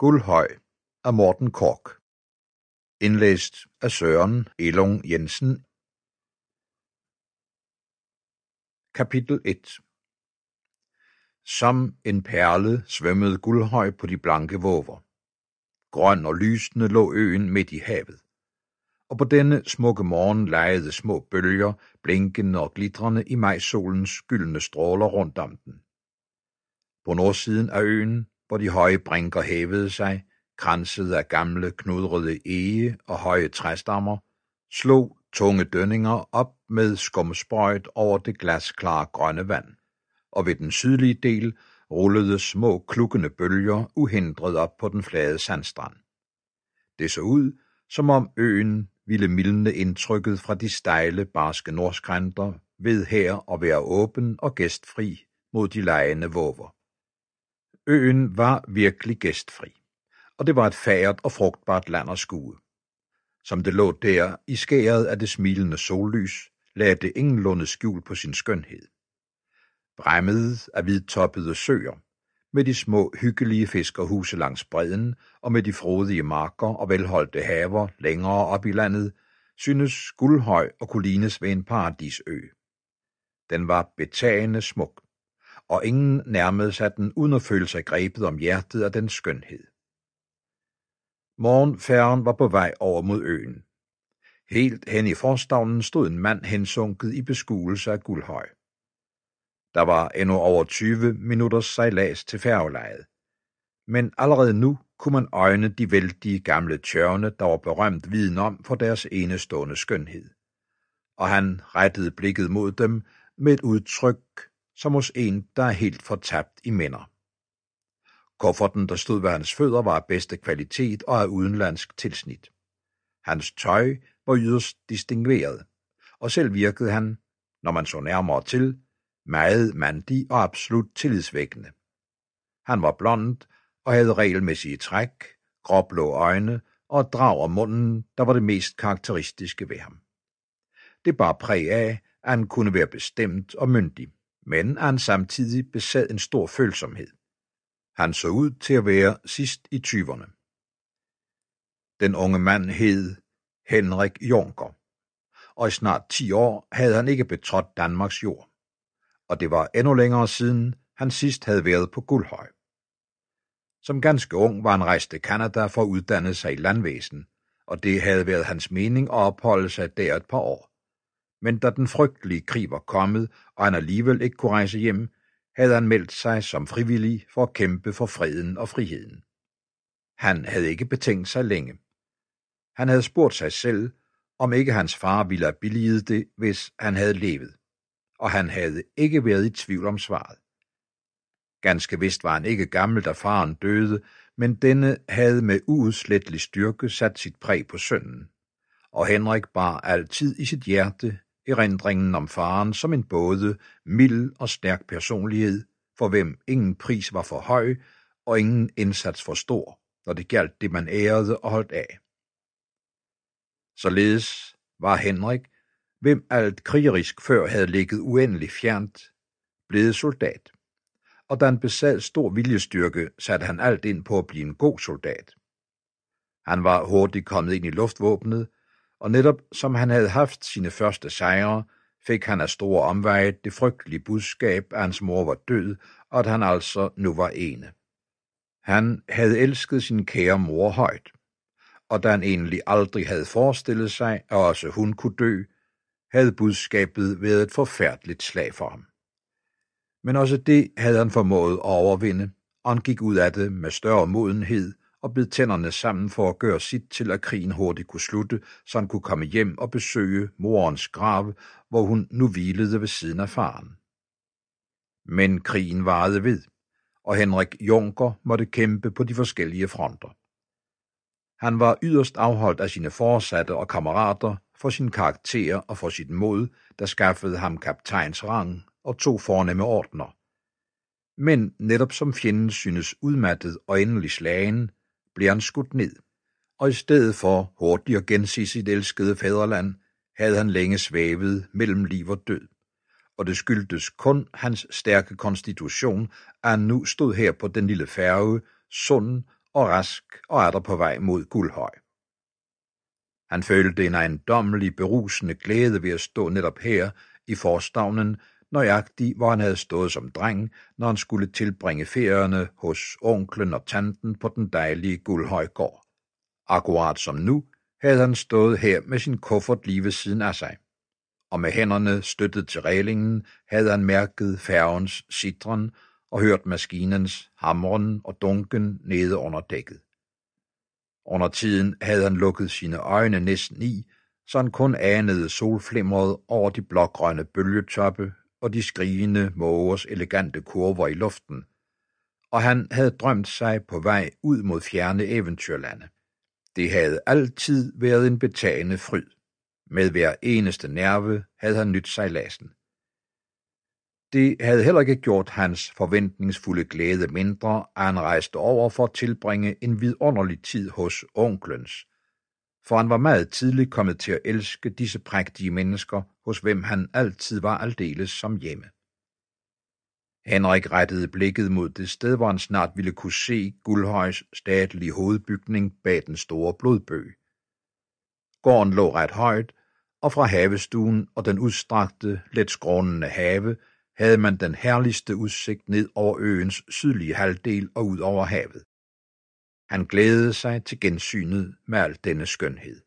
Guldhøj af Morten Korch. Indlæst af Søren Elung Jensen. Kapitel 1. Som en perle svømmede Guldhøj på de blanke vover. Grøn og lysende lå øen midt i havet. Og på denne smukke morgen legede små bølger, blinkende og glitrende i majsolens gyldne stråler rundt om den. På nordsiden af øen, hvor de høje brinker hævede sig, kranset af gamle knudrede ege og høje træstammer, slog tunge dønninger op med skumsprøjt over det glasklare grønne vand, og ved den sydlige del rullede små klukkende bølger uhindret op på den flade sandstrand. Det så ud, som om øen ville mildne indtrykket fra de stejle, barske nordskrænter ved her at være åben og gæstfri mod de legende vover. Øen var virkelig gæstfri, og det var et fagert og frugtbart land at skue. Som det lå der i skæret af det smilende sollys, lagde det ingenlunde skjul på sin skønhed. Bræmmet af hvidtoppede søer, med de små hyggelige fiskerhuse langs bredden og med de frodige marker og velholdte haver længere op i landet, synes Guldhøj og kunne lignes ved en paradisø. Den var betagende smuk, og ingen nærmede sig den uden at føle sig grebet om hjertet af dens skønhed. Morgenfærgen var på vej over mod øen. Helt hen i forstavnen stod en mand hensunket i beskuelse af Guldhøj. Der var endnu over 20 minutters sejlads til færgelejet, men allerede nu kunne man øjne de vældige gamle tjørne, der var berømt viden om for deres enestående skønhed, og han rettede blikket mod dem med et udtryk, som hos en, der er helt fortabt i minder. Kufferten, der stod ved hans fødder, var af bedste kvalitet og af udenlandsk tilsnit. Hans tøj var yderst distingueret, og selv virkede han, når man så nærmere til, meget mandig og absolut tillidsvækkende. Han var blond og havde regelmæssige træk, gråblå øjne og et drag om munden, der var det mest karakteristiske ved ham. Det bar præg af, at han kunne være bestemt og myndig, men at han samtidig besad en stor følsomhed. Han så ud til at være sidst i 20'erne. Den unge mand hed Henrik Junker, og i snart 10 år havde han ikke betrådt Danmarks jord, og det var endnu længere siden, han sidst havde været på Guldhøj. Som ganske ung var han rejst til Canada for at uddanne sig i landvæsen, og det havde været hans mening at opholde sig der et par år. Men da den frygtelige krig var kommet, og han alligevel ikke kunne rejse hjem, havde han meldt sig som frivillig for at kæmpe for freden og friheden. Han havde ikke betænkt sig længe. Han havde spurgt sig selv, om ikke hans far ville have billiget det, hvis han havde levet, og han havde ikke været i tvivl om svaret. Ganske vist var han ikke gammel, da faren døde, men denne havde med uudslettelig styrke sat sit præg på sønnen, og Henrik bar altid i sit hjerte erindringen om faren som en både mild og stærk personlighed, for hvem ingen pris var for høj og ingen indsats for stor, når det gjaldt det, man ærede og holdt af. Således var Henrik, hvem alt krigerisk før havde ligget uendeligt fjernt, blevet soldat, og da han besad stor viljestyrke, satte han alt ind på at blive en god soldat. Han var hurtigt kommet ind i luftvåbnet, og netop som han havde haft sine første sejre, fik han af store omveje det frygtelige budskab, at hans mor var død, og at han altså nu var ene. Han havde elsket sin kære mor højt, og da han egentlig aldrig havde forestillet sig, at også hun kunne dø, havde budskabet været et forfærdeligt slag for ham. Men også det havde han formået at overvinde, og han gik ud af det med større modenhed og bed tænderne sammen for at gøre sit til, at krigen hurtigt kunne slutte, så han kunne komme hjem og besøge morens grav, hvor hun nu hvilede ved siden af faren. Men krigen varede ved, og Henrik Junker måtte kæmpe på de forskellige fronter. Han var yderst afholdt af sine foresatte og kammerater for sin karakter og for sit mod, der skaffede ham kaptajns rang og 2 fornemme ordener. Men netop som fjenden synes udmattet og endelig slagen, blev han skudt ned, og i stedet for hurtigt at gense sit elskede fædreland, havde han længe svævet mellem liv og død, og det skyldtes kun hans stærke konstitution, at han nu stod her på den lille færge, sund og rask og atter på vej mod Guldhøj. Han følte en ejendommelig berusende glæde ved at stå netop her i forstavnen, nøjagtigt hvor han havde stået som dreng, når han skulle tilbringe ferierne hos onklen og tanten på den dejlige Guldhøjgård. Akkurat som nu havde han stået her med sin kuffert lige ved siden af sig, og med hænderne støttet til rælingen havde han mærket færgens sitren og hørt maskinens hamren og dunken nede under dækket. Under tiden havde han lukket sine øjne næsten i, så han kun anede solflimret over de blågrønne bølgetoppe og de skrigende mågers elegante kurver i luften, og han havde drømt sig på vej ud mod fjerne eventyrlande. Det havde altid været en betagende fryd. Med hver eneste nerve havde han nydt sejladsen. Det havde heller ikke gjort hans forventningsfulde glæde mindre, at han rejste over for at tilbringe en vidunderlig tid hos onklens, for han var meget tidligt kommet til at elske disse prægtige mennesker, hos hvem han altid var aldeles som hjemme. Henrik rettede blikket mod det sted, hvor han snart ville kunne se Guldhøjs statlige hovedbygning bag den store blodbøg. Gården lå ret højt, og fra havestuen og den udstrakte, let skrånende have havde man den herligste udsigt ned over øens sydlige halvdel og ud over havet. Han glædede sig til gensynet med al denne skønhed.